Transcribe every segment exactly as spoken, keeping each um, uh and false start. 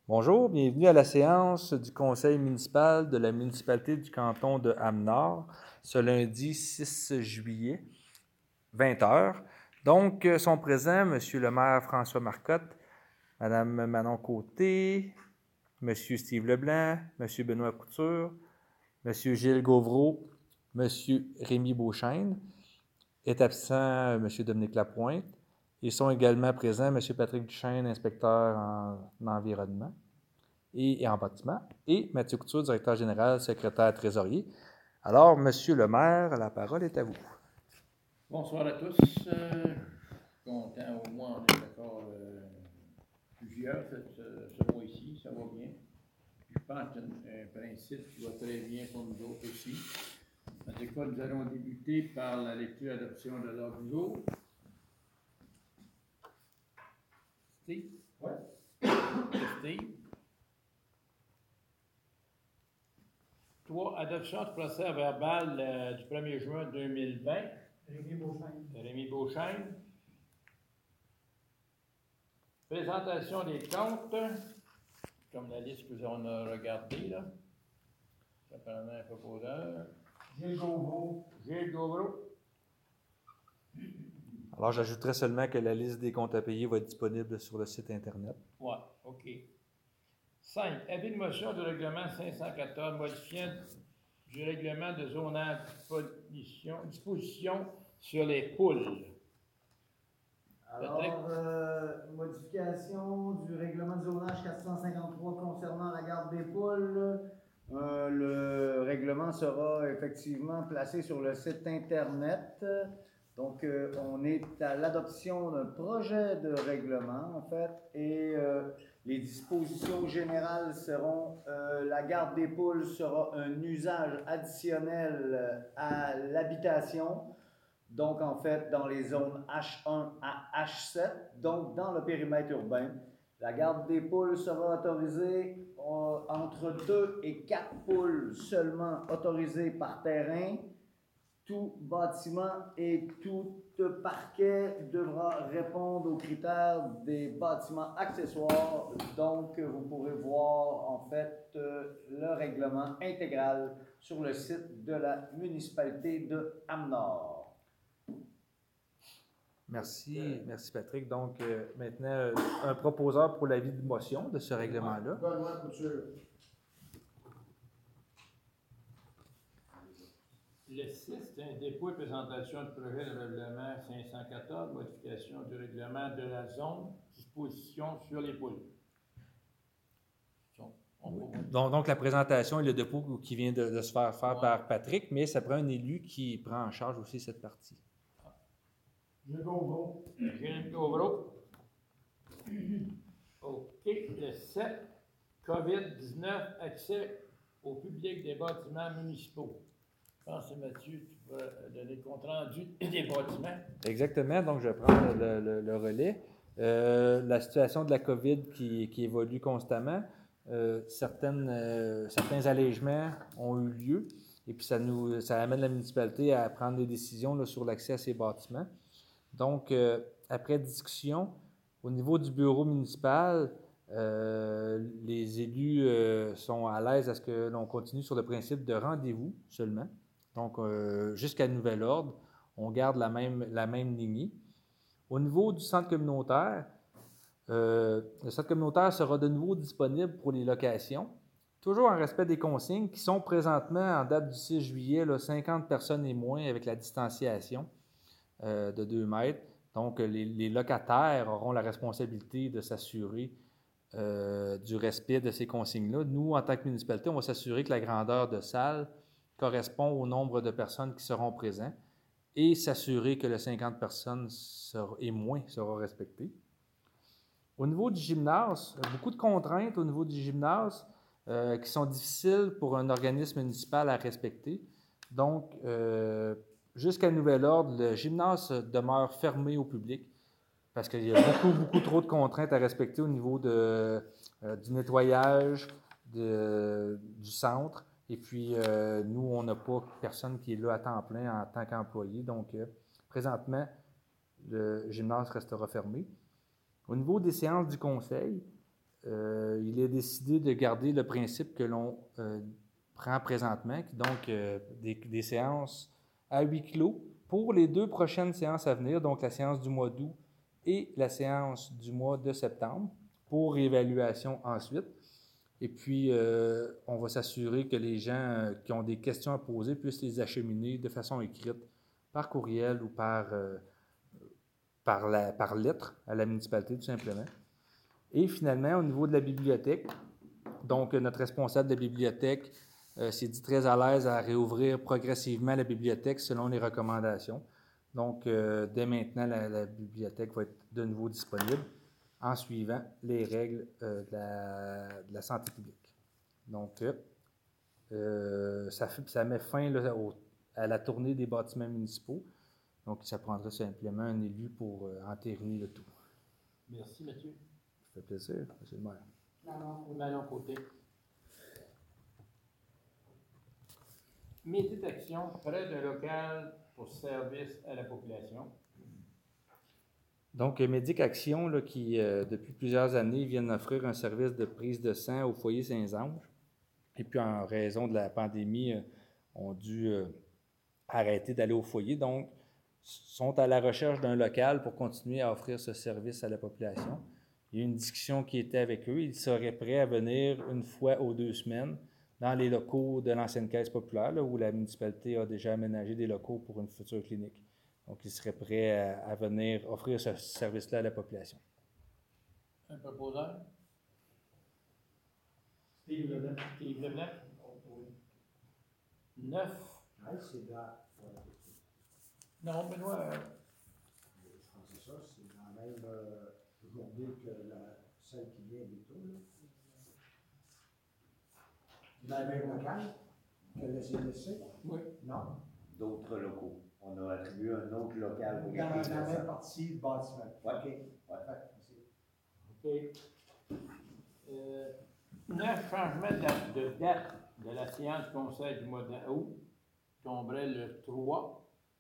Bonjour, bienvenue à la séance du conseil municipal de la municipalité du canton de Ham-Nord, ce lundi six juillet, vingt heures. Donc, euh, sont présents M. le maire François Marcotte, Mme Manon Côté, M. Steve Leblanc, M. Benoît Couture, M. Gilles Gauvreau, M. Rémi Beauchesne. Est absent M. Dominique Lapointe. Ils sont également présents M. Patrick Duchesne, inspecteur en environnement et, et en bâtiment, et Mathieu Couture, directeur général, secrétaire trésorier. Alors, Monsieur le maire, la parole est à vous. Bonsoir à tous. Euh, content, au moins, on est d'accord euh, plusieurs ce, ce, ce mois-ci, ça va bien. Je pense que c'est un principe qui va très bien pour nous autres aussi. En tout cas, nous allons débuter par la lecture et adoption de l'ordre du jour. Steve? Oui. Steve? Trois, adoption du procès verbal euh, du premier juin deux mille vingt. Rémi Beauchesne. Rémi Beauchesne. Présentation des comptes, comme la liste que l'on a regardée, là. Ça prend un proposeur. Gilles Gauvreau. Gilles Gauvreau. Alors, j'ajouterai seulement que la liste des comptes à payer va être disponible sur le site Internet. Ouais, OK. cinq. Avis de motion du règlement cinq cent quatorze, modifiant du règlement de zonage disposition, disposition sur les poules. Alors, euh, modification du règlement de zonage quatre cent cinquante-trois concernant la garde des poules. Euh, le règlement sera effectivement placé sur le site Internet. Donc, euh, on est à l'adoption d'un projet de règlement, en fait, et euh, les dispositions générales seront, euh, la garde des poules sera un usage additionnel à l'habitation. Donc, en fait, dans les zones H un à H sept, donc dans le périmètre urbain. La garde des poules sera autorisée euh, entre deux et quatre poules seulement autorisées par terrain. Tout bâtiment et tout parquet devra répondre aux critères des bâtiments accessoires. Donc, vous pourrez voir en fait le règlement intégral sur le site de la municipalité de Ham-Nord. Merci, merci Patrick. Donc, euh, maintenant, euh, un proposeur pour l'avis de motion de ce règlement-là. Benoît Couture. Le six, c'est un dépôt et présentation du projet de règlement cinq cent quatorze, modification du règlement de la zone, disposition sur les poules. Donc, donc, donc, la présentation et le dépôt qui vient de, de se faire faire ouais. par Patrick, mais ça prend un élu qui prend en charge aussi cette partie. Gilles Gauvreau. Gilles Gauvreau. OK. Le sept, COVID dix-neuf, accès au public des bâtiments municipaux. Je pense que Mathieu, tu vas donner le compte-rendu des bâtiments. Exactement. Donc, je vais prendre le, le, le relais. Euh, la situation de la COVID qui, qui évolue constamment. Euh, certaines, euh, certains allègements ont eu lieu et puis ça, nous, ça amène la municipalité à prendre des décisions là, sur l'accès à ces bâtiments. Donc, euh, après discussion, au niveau du bureau municipal, euh, les élus euh, sont à l'aise à ce que l'on continue sur le principe de rendez-vous seulement. Donc, euh, jusqu'à nouvel ordre, on garde la même, la même lignée. Au niveau du centre communautaire, euh, le centre communautaire sera de nouveau disponible pour les locations, toujours en respect des consignes qui sont présentement, en date du six juillet, là, cinquante personnes et moins avec la distanciation euh, de deux mètres. Donc, les, les locataires auront la responsabilité de s'assurer euh, du respect de ces consignes-là. Nous, en tant que municipalité, on va s'assurer que la grandeur de salle correspond au nombre de personnes qui seront présentes et s'assurer que le cinquante personnes sera, et moins sera respecté. Au niveau du gymnase, beaucoup de contraintes au niveau du gymnase euh, qui sont difficiles pour un organisme municipal à respecter. Donc, euh, jusqu'à nouvel ordre, le gymnase demeure fermé au public parce qu'il y a beaucoup, beaucoup trop de contraintes à respecter au niveau de, euh, du nettoyage de, du centre. Et puis, euh, nous, on n'a pas personne qui est là à temps plein en tant qu'employé. Donc, euh, présentement, le gymnase restera fermé. Au niveau des séances du conseil, euh, il est décidé de garder le principe que l'on euh, prend présentement, donc euh, des, des séances à huis clos pour les deux prochaines séances à venir, donc la séance du mois d'août et la séance du mois de septembre, pour évaluation ensuite. Et puis, euh, on va s'assurer que les gens euh, qui ont des questions à poser puissent les acheminer de façon écrite, par courriel ou par, euh, par, la, par lettre à la municipalité, tout simplement. Et finalement, au niveau de la bibliothèque, donc notre responsable de la bibliothèque euh, s'est dit très à l'aise à réouvrir progressivement la bibliothèque selon les recommandations. Donc, euh, dès maintenant, la, la bibliothèque va être de nouveau disponible en suivant les règles euh, de, la, de la santé publique. Donc, euh, ça, fait, ça met fin là, au, à la tournée des bâtiments municipaux. Donc, ça prendra simplement un élu pour euh, entériner le tout. Merci, Mathieu. Ça fait plaisir, monsieur le maire. Manon, Manon Côté. Métier d'action, près d'un local pour service à la population. Donc, Médic Action, là, qui, euh, depuis plusieurs années, viennent offrir un service de prise de sang au foyer Saint-Ange. Et puis, en raison de la pandémie, euh, ont dû euh, arrêter d'aller au foyer. Donc, sont à la recherche d'un local pour continuer à offrir ce service à la population. Il y a eu une discussion qui était avec eux. Ils seraient prêts à venir une fois aux deux semaines dans les locaux de l'ancienne Caisse populaire, là, où la municipalité a déjà aménagé des locaux pour une future clinique. Donc, ils seraient prêts à, à venir offrir ce service-là à la population. Un proposeur? Steve Leblanc. Steve Leblanc. Neuf. Ouais, c'est dans. Non, Benoît. Euh... Je pense que c'est ça, c'est dans la même euh, journée que la, celle qui vient du tout. Dans le même local que le C D C? Oui. Non. D'autres locaux. On a attribué un autre local pour Dans la même partie du bâtiment. Ouais. OK. Ouais. OK. Euh, neuf changements de, la, de date de la séance du conseil du mois d'août tomberait le trois.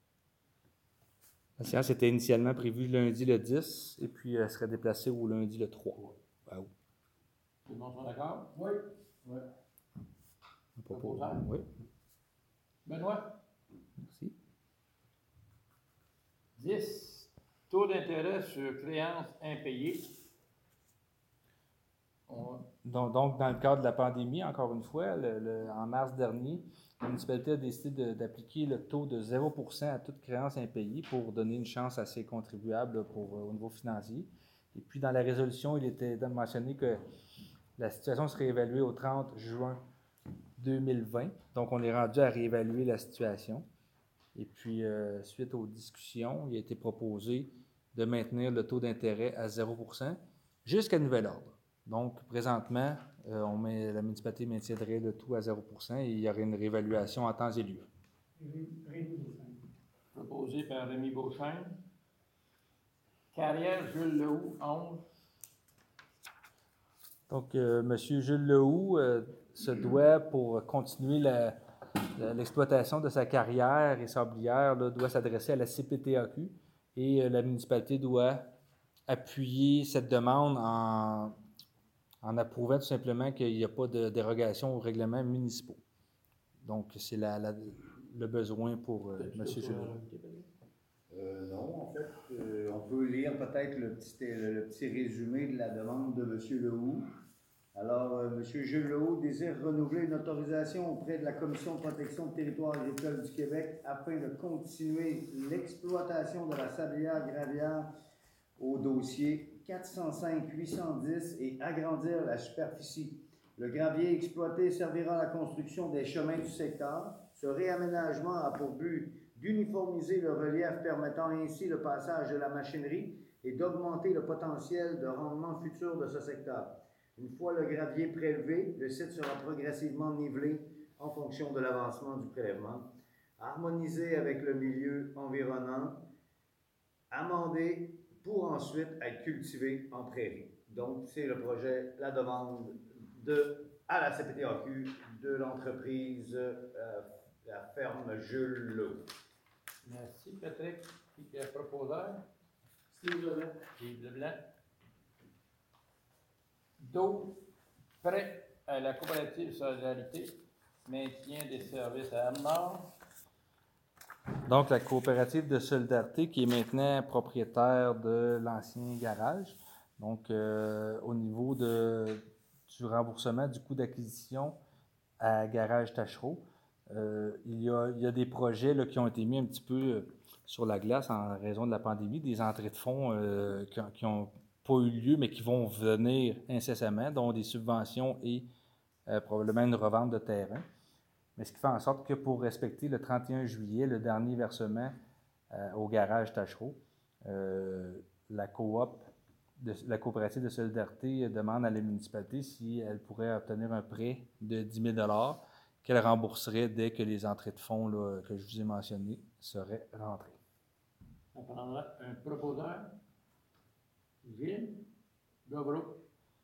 La séance était initialement prévue lundi le dix et puis elle serait déplacée au lundi le trois. Wow. Tout le monde sont d'accord? Oui. Oui. Proposeur? Oui. Benoît? Merci. dix. Taux d'intérêt sur créances impayées. On... Donc, donc, dans le cadre de la pandémie, encore une fois, le, le, en mars dernier, la municipalité a décidé d'appliquer le taux de zéro pour cent à toute créance impayée pour donner une chance à ses contribuables pour, au niveau financier. Et puis, dans la résolution, il était mentionné que la situation serait évaluée au trente juin deux mille vingt. Donc, on est rendu à réévaluer la situation. Et puis, euh, suite aux discussions, il a été proposé de maintenir le taux d'intérêt à zéro pour cent jusqu'à nouvel ordre. Donc, présentement, euh, on met, la municipalité maintiendrait le tout à zéro pour cent et il y aurait une réévaluation en temps et lieu. Rémi Beauchesne. Proposé par Rémi Beauchesne. Carrière Jules Lehoux, onze. Donc, euh, M. Jules Lehoux euh, se doit, pour continuer la, la, l'exploitation de sa carrière et sablière, là, doit s'adresser à la C P T A Q et euh, la municipalité doit appuyer cette demande en, en approuvant tout simplement qu'il n'y a pas de dérogation aux règlements municipaux. Donc, c'est la, la, le besoin pour euh, M. Jules Lehoux. Euh, non, en fait, euh, on peut lire peut-être le petit, le, le petit résumé de la demande de M. Lehoux. Alors, euh, M. Jules Lehoux désire renouveler une autorisation auprès de la Commission de protection du territoire agricole du Québec afin de continuer l'exploitation de la sablière gravière au dossier quatre cent cinq huit cent dix et agrandir la superficie. Le gravier exploité servira à la construction des chemins du secteur. Ce réaménagement a pour but d'uniformiser le relief permettant ainsi le passage de la machinerie et d'augmenter le potentiel de rendement futur de ce secteur. Une fois le gravier prélevé, le site sera progressivement nivelé en fonction de l'avancement du prélèvement, harmonisé avec le milieu environnant, amendé pour ensuite être cultivé en prairie. Donc, c'est le projet, la demande de, à la C P T A Q de l'entreprise euh, la ferme Jules Lehoux. Merci, Patrick. Qui est le proposeur? Steve Leblanc. Steve Leblanc. D'autres, prêt à la coopérative Solidarité, maintien des services à Amnord. Donc, la coopérative de solidarité qui est maintenant propriétaire de l'ancien garage. Donc, euh, au niveau de, du remboursement du coût d'acquisition à Garage Tachereau, euh, il, y a, il y a des projets là, qui ont été mis un petit peu euh, sur la glace en raison de la pandémie, des entrées de fonds euh, qui n'ont pas eu lieu, mais qui vont venir incessamment, dont des subventions et euh, probablement une revente de terrain. Mais ce qui fait en sorte que pour respecter le trente et un juillet, le dernier versement euh, au garage Tachereau, euh, la coop, de, la coopérative de solidarité demande à la municipalité si elle pourrait obtenir un prêt de dix mille dollars qu'elle rembourserait dès que les entrées de fonds là, que je vous ai mentionnées seraient rentrées. Ça prendra un proposeur. Gilles, Gobro.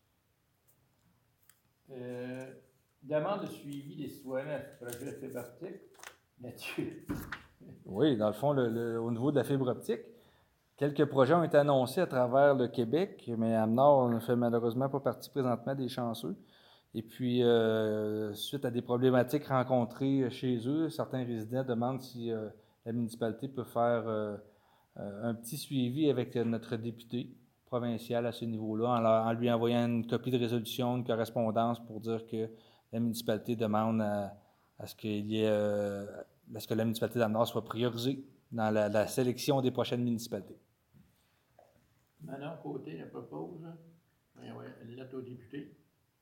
Euh, demande de suivi des citoyens à ce projet de fibre optique. Mathieu. Oui, dans le fond, le, le, au niveau de la fibre optique, quelques projets ont été annoncés à travers le Québec, mais Amnord ne fait malheureusement pas partie présentement des chanceux. Et puis, euh, suite à des problématiques rencontrées chez eux, certains résidents demandent si euh, la municipalité peut faire euh, euh, un petit suivi avec notre député provincial à ce niveau-là, en, leur, en lui envoyant une copie de résolution, une correspondance pour dire que la municipalité demande à, à ce qu'il y ait, euh, à ce que la municipalité d'Amnord soit priorisée dans la, la sélection des prochaines municipalités. Manon Côté la propose. Oui, oui, elle lettre au député.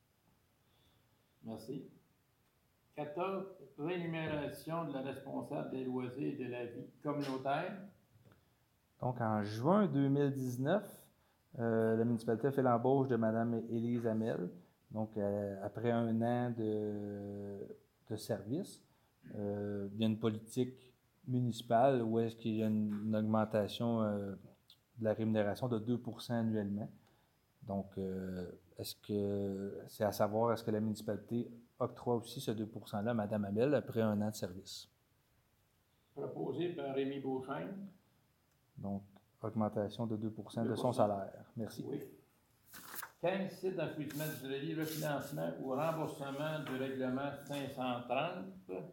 Merci. quatorze. Rémunération de la responsable des loisirs et de la vie communautaire. Donc, en juin deux mille dix-neuf, euh, la municipalité a fait l'embauche de Mme Élise Hamel. Donc, euh, après un an de, de service, euh, il y a une politique municipale où est-ce qu'il y a une, une augmentation euh, de la rémunération de deux pour cent annuellement. Donc, euh, est-ce que c'est à savoir, est-ce que la municipalité octroie aussi ce deux pour cent-là à Mme Hamel après un an de service? Proposé par Rémi Beauchesne. Donc, augmentation de deux pour cent deux pour cent de son salaire. Merci. Oui. quinze. Sites d'enfouissement d'Israélie, refinancement ou remboursement du règlement cinq cent trente.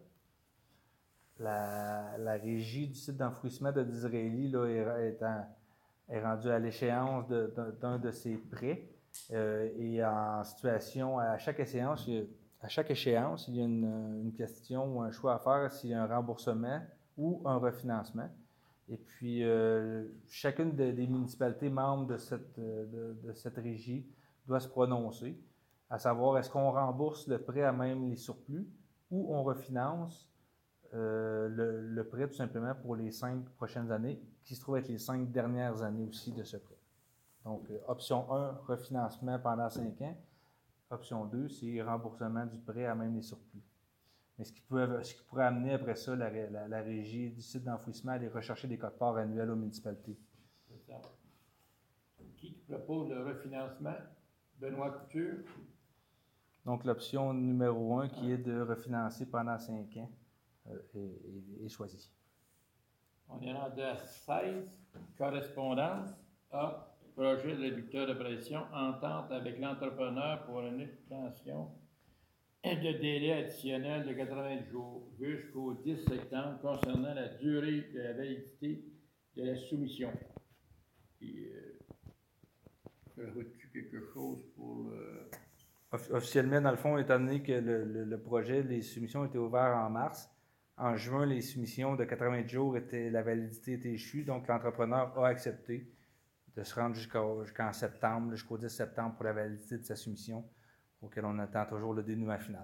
La, la régie du site d'enfouissement de Disraeli là, est, est, en, est rendue à l'échéance de, d'un, d'un de ses prêts euh, et en situation, à chaque échéance, il y a, à chaque échéance, il y a une, une question ou un choix à faire s'il y a un remboursement ou un refinancement. Et puis, euh, chacune de, des municipalités membres de cette, de, de cette régie doit se prononcer, à savoir est-ce qu'on rembourse le prêt à même les surplus ou on refinance euh, le, le prêt tout simplement pour les cinq prochaines années, qui se trouve être les cinq dernières années aussi de ce prêt. Donc, euh, option un, refinancement pendant cinq ans. Option deux, c'est remboursement du prêt à même les surplus. Mais ce qui, peut, ce qui pourrait amener après ça la, la, la régie du site d'enfouissement à aller rechercher des codes-parts annuels aux municipalités. C'est ça. Qui propose le refinancement? Benoît Couture. Donc, l'option numéro un, qui est de refinancer pendant cinq ans, euh, est, est, est choisie. On est rendu à seize. Correspondance. A. Projet de réducteur de pression. Entente avec l'entrepreneur pour une extension de délai additionnel de quatre-vingts jours jusqu'au dix septembre concernant la durée de la validité de la soumission. Et, euh, rajoutes-tu quelque chose pour le... Officiellement, dans le fond, étant donné que le, le, le projet, les soumissions étaient ouvertes en mars, en juin, les soumissions de quatre-vingts jours, étaient, la validité était échue, donc l'entrepreneur a accepté de se rendre jusqu'au, jusqu'en septembre, jusqu'au dix septembre pour la validité de sa soumission, auquel on attend toujours le dénouement final.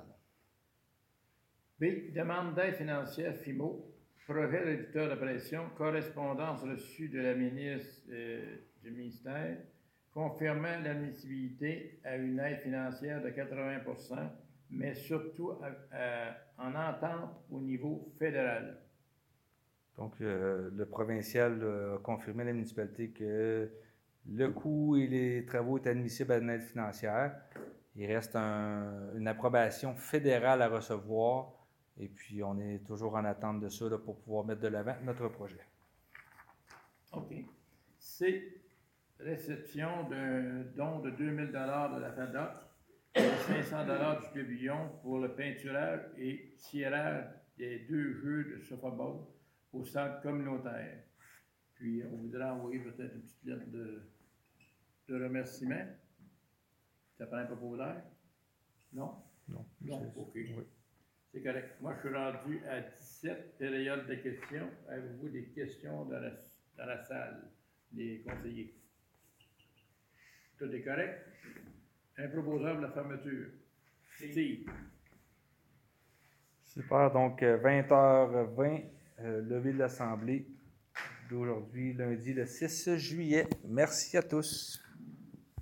B. Demande d'aide financière F I M O, projet réducteur de pression, correspondance reçue de la ministre euh, du ministère, confirmant l'admissibilité à une aide financière de quatre-vingts pour cent, mais surtout à, à, en entente au niveau fédéral. Donc, euh, le provincial a confirmé à la municipalité que le coût et les travaux est admissible à une aide financière. Il reste un, une approbation fédérale à recevoir et puis on est toujours en attente de ça là, pour pouvoir mettre de l'avant notre projet. OK. C. réception d'un don de deux mille dollars de la FADOC et de cinq cents dollars du Pavillon pour le peinturage et cirage des deux jeux de softball au centre communautaire. Puis, on voudrait envoyer peut-être une petite lettre de, de remerciement. Ça prend un proposeur? Non? Non. Non, c'est- OK. oui. C'est correct. Moi, je suis rendu à dix-sept périodes de questions. Avez-vous des questions dans la, dans la salle, les conseillers? Tout est correct? Un proposeur de la fermeture. Steve. Super. Donc, euh, vingt heures vingt, euh, levée de l'Assemblée d'aujourd'hui, lundi le six juillet. Merci à tous.